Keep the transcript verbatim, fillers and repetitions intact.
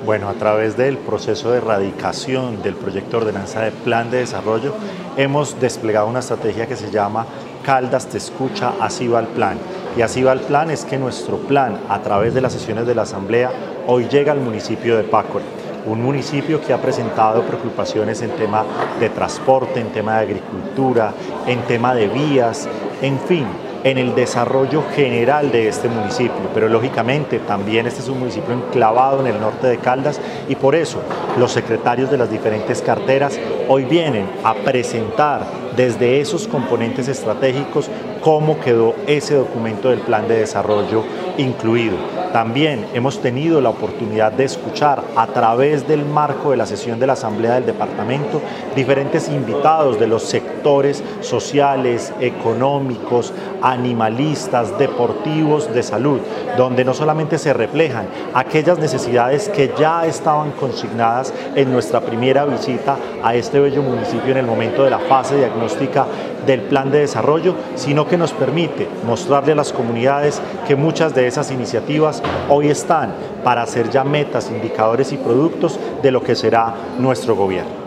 Bueno, a través del proceso de erradicación del proyecto de ordenanza de plan de desarrollo, hemos desplegado una estrategia que se llama Caldas te escucha, así va el plan. Y así va el plan es que nuestro plan, a través de las sesiones de la Asamblea, hoy llega al municipio de Pácora, un municipio que ha presentado preocupaciones en tema de transporte, en tema de agricultura, en tema de vías, en fin, en el desarrollo general de este municipio, pero lógicamente también este es un municipio enclavado en el norte de Caldas y por eso los secretarios de las diferentes carteras hoy vienen a presentar desde esos componentes estratégicos cómo quedó ese documento del plan de desarrollo incluido. También hemos tenido la oportunidad de escuchar a través del marco de la sesión de la Asamblea del Departamento diferentes invitados de los sectores sociales, económicos, animalistas, deportivos, de salud, donde no solamente se reflejan aquellas necesidades que ya estaban consignadas en nuestra primera visita a este bello municipio en el momento de la fase diagnóstica del plan de desarrollo, sino que nos permite mostrarle a las comunidades que muchas de esas iniciativas hoy están para hacer ya metas, indicadores y productos de lo que será nuestro gobierno.